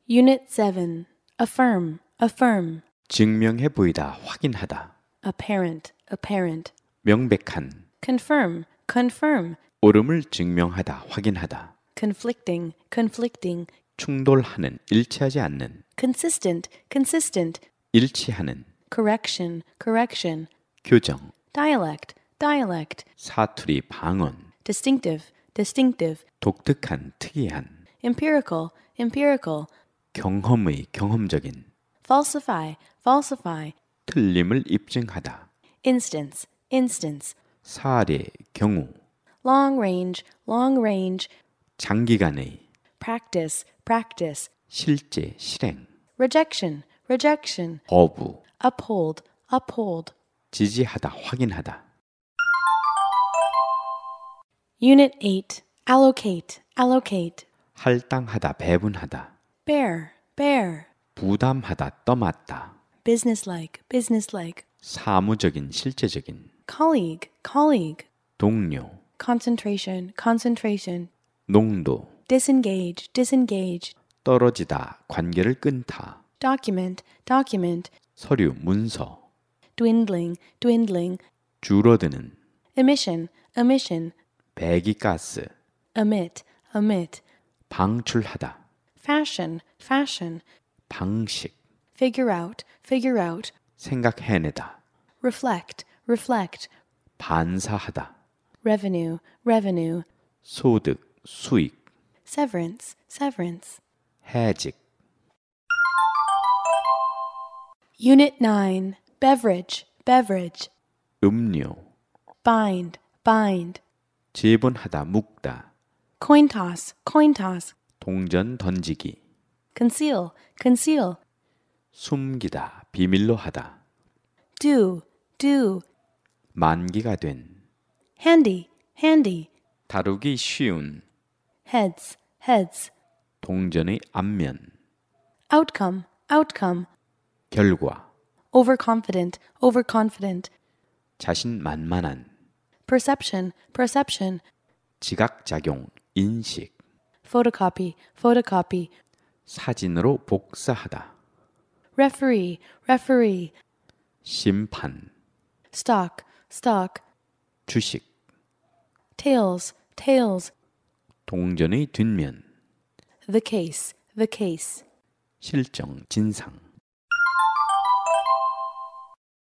Unit 7. Affirm, affirm. 증명해 보이다, 확인하다. Apparent, apparent. 명백한, Confirm, confirm. 옳음을 증명하다, 확인하다. Conflicting, conflicting. 충돌하는, 일치하지 않는, Consistent, consistent. 일치하는, Correction, correction. 교정, Dialect, dialect. 사투리, 방언, Distinctive, distinctive. 독특한, 특이한, Empirical, empirical. 경험의, 경험적인, Falsify, falsify. 틀림을 입증하다. Instance, instance. 사례, 경우, Long range, long range. 장기간의, Practice, practice. 실제, 실행, Rejection, rejection. 거부, Uphold, uphold. 지지하다, 확인하다. Unit 8. Allocate, allocate. 할당하다, 배분하다. Bear, bear. 부담하다, 떠맡다. Businesslike, businesslike. 사무적인, 실제적인. Colleague, colleague. 동료, Concentration, concentration. 농도, Disengage, disengage. 떨어지다, 관계를 끊다. Document, document. 서류, 문서. Dwindling, dwindling. 줄어드는. Emission, emission. 배기가스. Emit, emit. 방출하다. Fashion, fashion. 방식. Figure out, figure out. 생각해내다. Reflect, reflect. 반사하다. Revenue, revenue. 소득, 수익. Severance, severance. 해직. Unit 9. Beverage, beverage. 음료. Bind, bind. 지분하다, 묶다. Coin toss, coin toss. 동전 던지기. Conceal, conceal. 숨기다, 비밀로 하다. Do, do. 만기가 된. Handy, handy. 다루기 쉬운. Heads, heads. 동전의 앞면. Outcome, outcome. 결과. Overconfident, overconfident. 자신만만한. Perception, perception. 지각작용, 인식. Photocopy, photocopy. 사진으로 복사하다. Referee, referee. 심판. Stock, stock. 주식. Tails, tails. 동전의 뒷면. The case, the case. 실정, 진상.